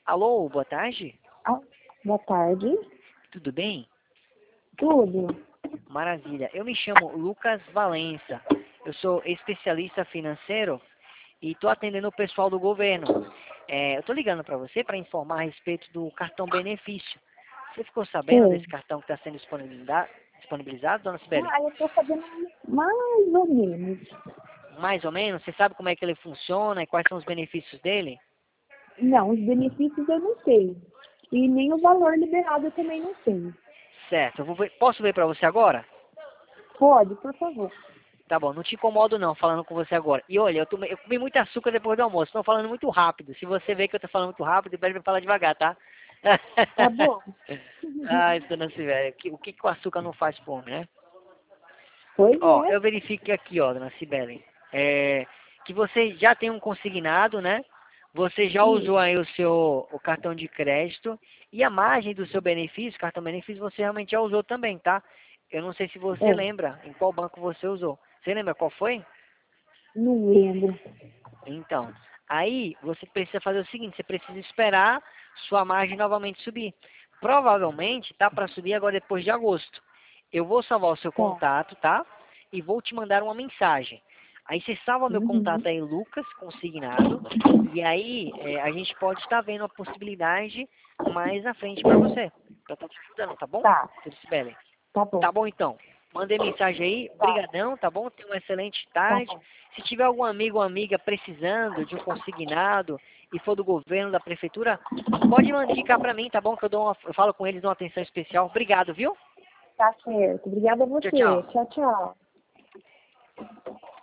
Alô, boa tarde. Ah, boa tarde. Tudo bem? Tudo. Maravilha. Eu me chamo Lucas Valença. Eu sou especialista financeiro e estou atendendo o pessoal do governo. Eu estou ligando para você para informar a respeito do cartão benefício. Você ficou sabendo Sim. desse cartão que está sendo disponibilizado, dona Sibeli? Eu estou sabendo mais ou menos. Mais ou menos? Você sabe como é que ele funciona e quais são os benefícios dele? Não, os benefícios eu não sei. E nem o valor liberado eu também não sei. Certo. Posso ver para você agora? Pode, por favor. Tá bom, não te incomodo não, falando com você agora. E olha, eu comi muito açúcar depois do almoço, estou falando muito rápido. Se você vê que eu tô falando muito rápido, pede pra falar devagar, tá? Tá bom. Ai, dona Sibeli, o que o açúcar não faz por mim, né? Pois Ó, é. eu verifico aqui, ó, dona Sibeli, que você já tem um consignado, né? Você já usou Sim. aí o cartão de crédito e a margem do seu benefício, cartão benefício, você realmente já usou também, tá? Eu não sei se você É, lembra em qual banco você usou. Você lembra qual foi? não lembro. Então, aí você precisa fazer o seguinte, você precisa esperar sua margem novamente subir. Provavelmente tá para subir agora depois de agosto. Eu vou salvar o seu Tá. contato, tá? E vou te mandar uma mensagem. Aí você salva meu Uhum. contato aí, Lucas, consignado. E aí a gente pode estar vendo a possibilidade mais à frente para você. Pra estar te ajudando, tá bom? Tá. Tudo bem. Tá bom. Tá bom, então. Mandei mensagem aí. Tá. Brigadão, tá bom? Tenha uma excelente Tá tarde. bom. Se tiver algum amigo ou amiga precisando de um consignado e for do governo, da prefeitura, pode indicar pra mim, tá bom? Que eu falo com eles, dou uma atenção especial. Obrigado, viu? Tá certo. Obrigada a Tchau, você. tchau. Tchau, tchau.